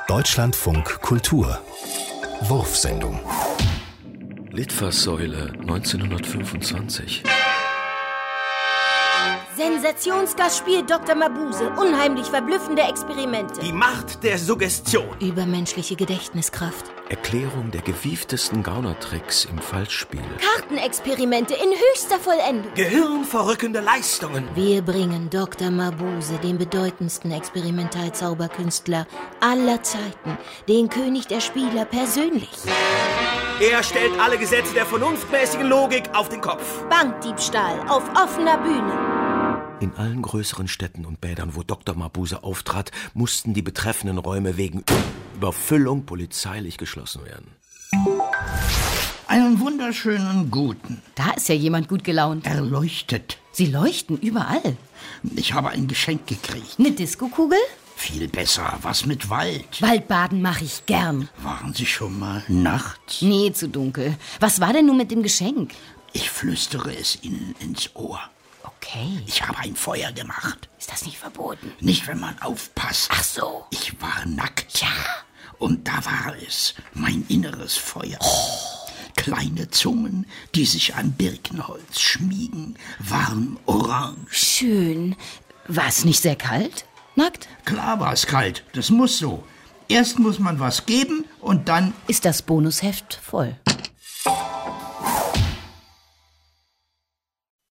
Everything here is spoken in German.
Deutschlandfunk Kultur Wurfsendung. Litfaßsäule 1925. Sensationsgastspiel Dr. Mabuse. Unheimlich verblüffende Experimente. Die Macht der Suggestion. Übermenschliche Gedächtniskraft. Erklärung der gewieftesten Gaunertricks im Falschspiel. Kartenexperimente in höchster Vollendung. Gehirnverrückende Leistungen. Wir bringen Dr. Mabuse, den bedeutendsten Experimentalzauberkünstler aller Zeiten, den König der Spieler, persönlich. Er stellt alle Gesetze der vernunftmäßigen Logik auf den Kopf. Bankdiebstahl auf offener Bühne. In allen größeren Städten und Bädern, wo Dr. Mabuse auftrat, mussten die betreffenden Räume wegen Überfüllung polizeilich geschlossen werden. Einen wunderschönen guten. Da ist ja jemand gut gelaunt. Erleuchtet. Sie leuchten überall. Ich habe ein Geschenk gekriegt. Eine Diskokugel? Viel besser, was mit Wald. Waldbaden mache ich gern. Waren Sie schon mal nachts? Nee, zu dunkel. Was war denn nun mit dem Geschenk? Ich flüstere es Ihnen ins Ohr. Okay. Ich habe ein Feuer gemacht. Ist das nicht verboten? Nicht, wenn man aufpasst. Ach so. Ich war nackt. Ja. Und da war es, mein inneres Feuer. Oh. Kleine Zungen, die sich an Birkenholz schmiegen, warm orange. Schön. War es nicht sehr kalt? Nackt? Klar war es kalt, das muss so. Erst muss man was geben und dann ist das Bonusheft voll.